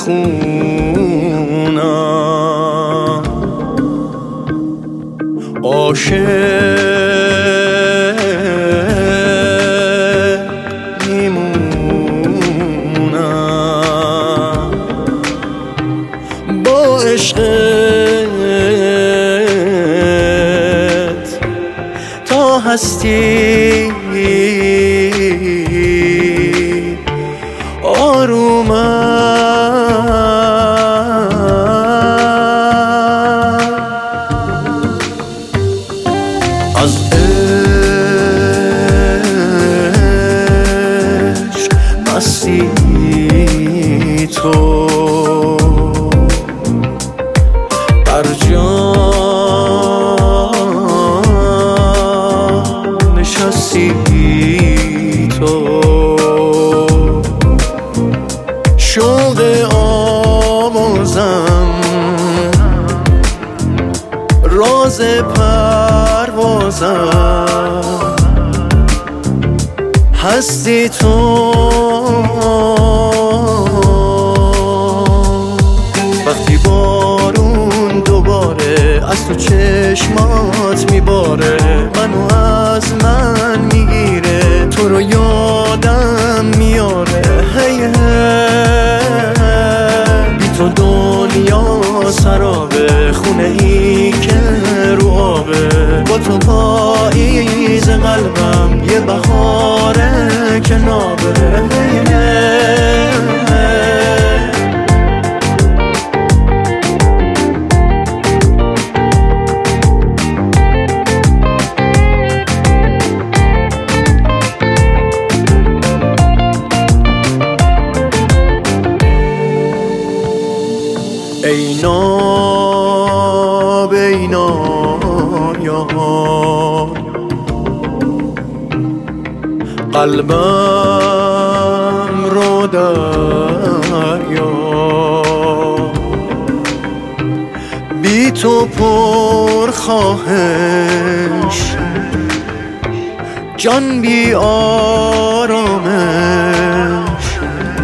بخونم، عاشق میمونم با عشقت تا هستی از عشق مستی تو بر جان نشستی تو، شوق آموزم راز پروازم هستی تو. وقتی بارون دوباره از تو چشمات میباره، منو از من میگیره، تو رو یادم میاره. هی بی تو دنیا سرابه، خونه ای که رو آبه، با تو پاییز قلبم یه بهاره که نابه. ای نابینا قلبم رو دریا، بی تو پر خواهش جان بی آرامش،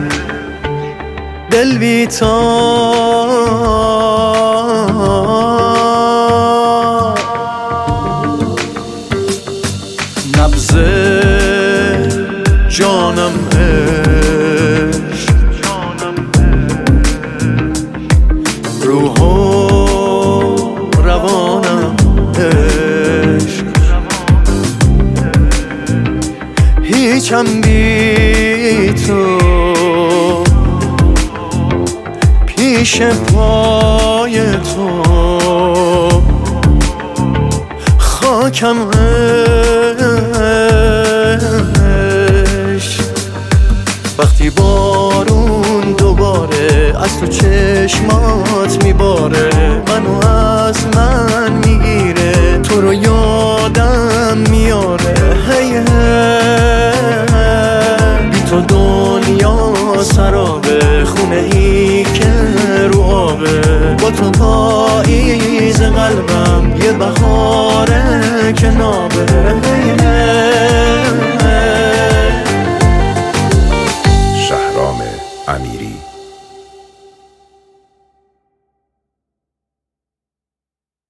دل بی تا نبض جانم عشق، روح و روانم عشق، هیچم بی تو پیش پای تو، خاکم عشق. وقتی بارون دوباره از تو چشمات میباره، منو از من میگیره، تو رو یادم میاره. هی بی تو دنیا سرابه، خونه ای که رو آبه، با تو پاییز قلبم یه بهاره که نابه. شهرام امیری